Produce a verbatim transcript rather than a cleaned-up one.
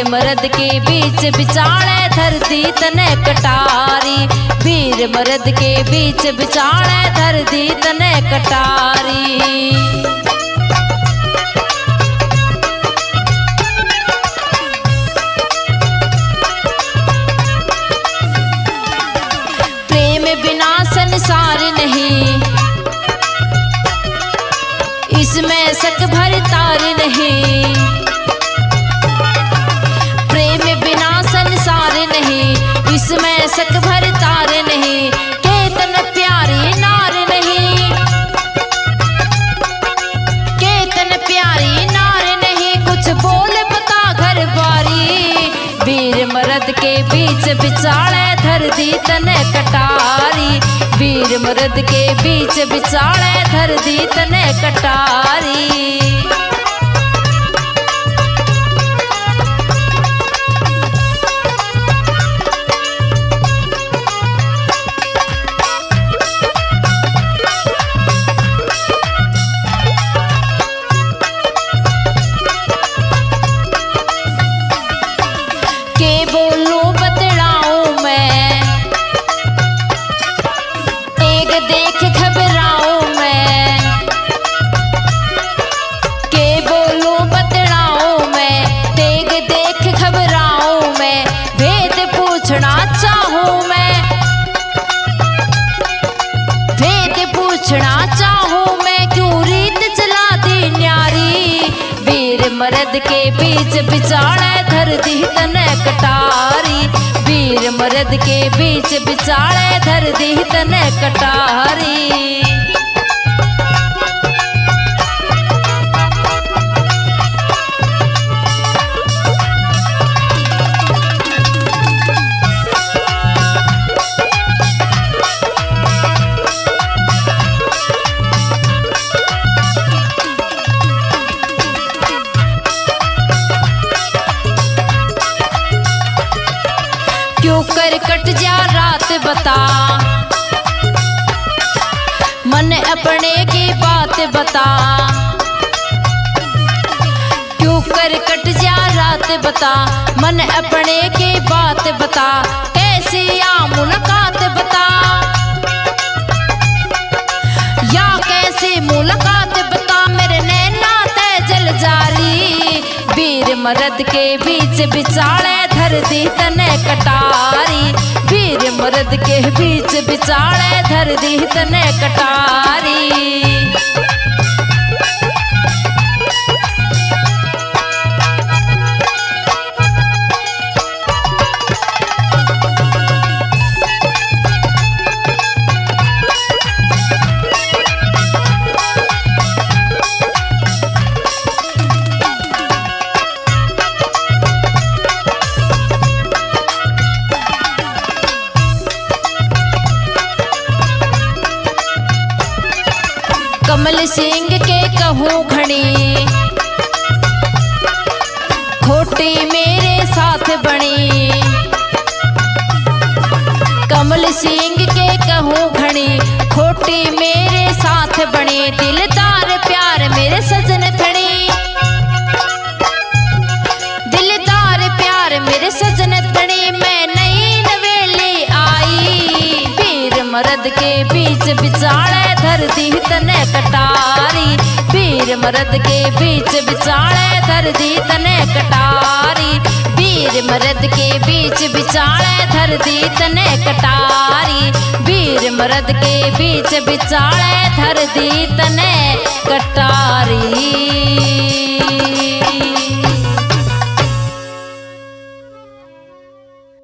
मर्द के बीच बिचाले धरती तने कटारी, वीर मर्द के बीच बिचाले धरती तने कटारी। प्रेम बिना संसार नहीं, इसमें शक भर तार नहीं। प्रेम बिना संसार नहीं, इसमें शक भर तार नहीं। केतन प्यारी नार नहीं, केतन प्यारी नार नहीं, कुछ बोल बता घर बारी। वीर मर्द के बीच बिचाले धरती तने कटारी, वीर मर्द के बीच बिचाले धरती तने कटारी। के बोलूं बतलाऊं मैं, एक देख घबराऊं मैं। के बोलूं बतलाऊं मैं, एक देख घबराऊं मैं। भेद पूछना चाहूं मैं, भेद पूछना चाहूं मैं, क्यों रीत चला दी न्यारी। वीर मर्द के बीच बिचाले धरती तने कटारी, वीर मर्द के बीच बिचाले धरती तने कटारी। क्यों कर कट जा रात बता, मन अपने की बात बता। क्यों कर कट जा रात बता, मन अपने की बात बता। कैसी या मुलाकात बता, या कैसी मुलाकात बता, मेरे नैना ते जल जारी। वीर मर्द के बीच बिचाले धरती तने कटारी, वीर मर्द के बीच बिचाले धरती तने कटारी। कमल सिंह के कहूँ घड़ी, खोटी मेरे साथ बनी। कमल सिंह के कहूँ घड़ी, खोटी मेरे साथ बनी। दिलदार प्यार मेरे सजन थड़ी, दिलदार प्यार मेरे सजन थड़ी। मैं नई नवेली आई, वीर मर्द के बीच बिचाले धरती तने कटारी, वीर मर्द के बीच बिचाले धरती तने कटारी। वीर मर्द के बीच बिचाले धरती तने कटारी, वीर मर्द के बीच बिचाले धरती तने कटारी।